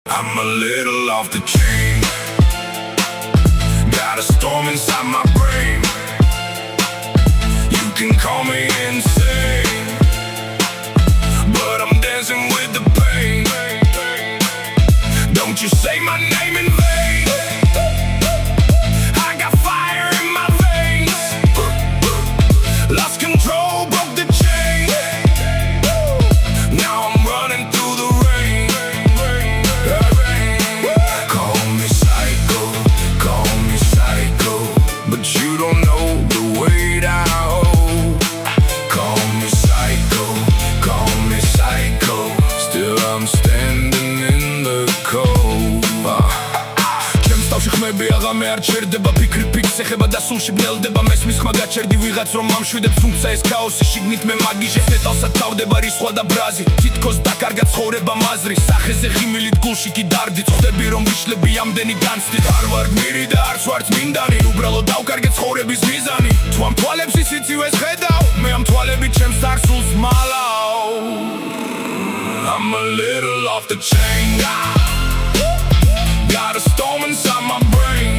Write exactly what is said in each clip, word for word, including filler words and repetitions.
I'm a little off the chain. Got a storm inside my brain. You can call me insane, but I'm dancing with the pain. Don't you say my name in vain. I got fire in my veins. Lost control, broke the chain. Now I'm running through the rain. Call me psycho, call me psycho, but you don't know the weight I hold. Call me psycho, call me psycho, still I'm standing in the cold. ჩემს თავში ხმები აღარ მე არ ჩერდება, ფიქრი ფიქს ეხება და სულში ბნელდება. მესმის ხმა გაჩერდი ვიღაც რომ ამშვიდებს, თუმცა ეს ქაოსი შიგნით მე მაგიჟე ნეტავსად თავდება რისხვა და ბრაზი. თითქოს დაკარგა ცხოვრება მაზრი, სახეზე ღიმილით გულში კი დარდით. ხვდები რომ ვიშლები ამდენი განცდით. არ ვარ გმირი და არც ვარ წმინდანი, უბრალოდ დავკარგე ცხოვრების მიზანი. თუ ამ თვალებში სიცივეს ხედავ, მე ამ თვალებით ჩემს წარსულს მალავ. I'm a little off the chain. Got a storm inside my brain.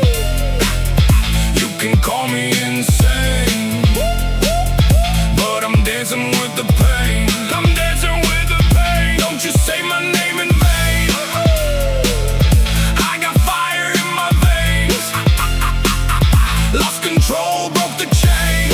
You can call me insane, but I'm dancing with the pain. I'm dancing with the pain. Don't you say my name in vain. I got fire in my veins. Lost control, broke the chain.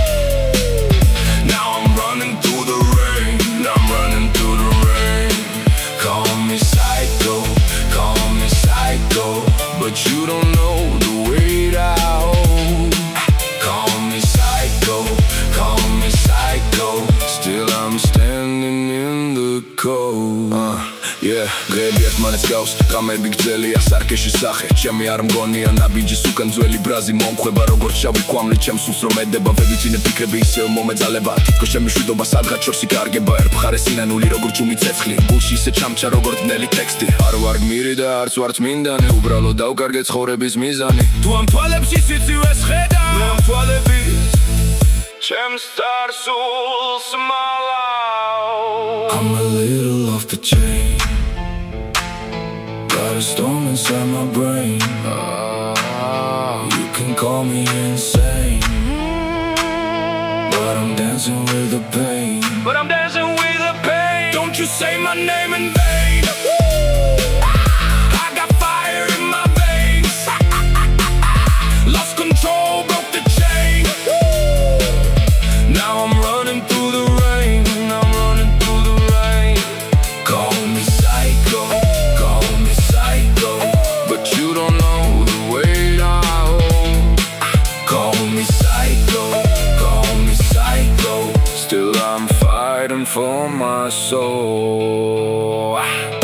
Now I'm running through the rain. I'm running through the rain. Call me psycho, call me psycho, but you don't know the weight I hold. Call me psycho, call me psycho, still I'm standing in the cold. uh, Yeah, დღეები ერთმანეთს გავს, კამები გძელია სარკეში სახე. ჩემი არ მგონია ნაბიჯის უკან ძველი ბრაზი მომხვება როგორც შავი კვამლი ჩემს სულს რომ ედება. ვებიცინე ფიქრები ისევ მომეძალება, თითქოს ჩემი მშვიდობა სადღაც შორს იკარგება. ერთ მხარეს სინანული როგორც ჭუმი ცეცხლი, გულში ისე ჩამჩა როგორც ბნელი ტექსტი. არ ვარ გმირი და არც ვარ წმინდანი, უბრალოდ დავკარგე ცხოვრების მიზანი. თუ ამ თვალებში სიცივეს ხედავ, მე ამ თვალებით ჩემს წარსულს მალავ. I'm a little off the chain. Got a storm inside my brain. You can call me insane, but I'm dancing with the pain. But I'm dancing with the pain. Don't you say my name in vain. I got fire in my veins. Lost control, broke the chain. Now I'm running through the rain. I'm running through the rain. Call me psycho, call me psycho, but you don't know the weight I hold. Call me psycho, call me psycho, still I'm fighting for my soul.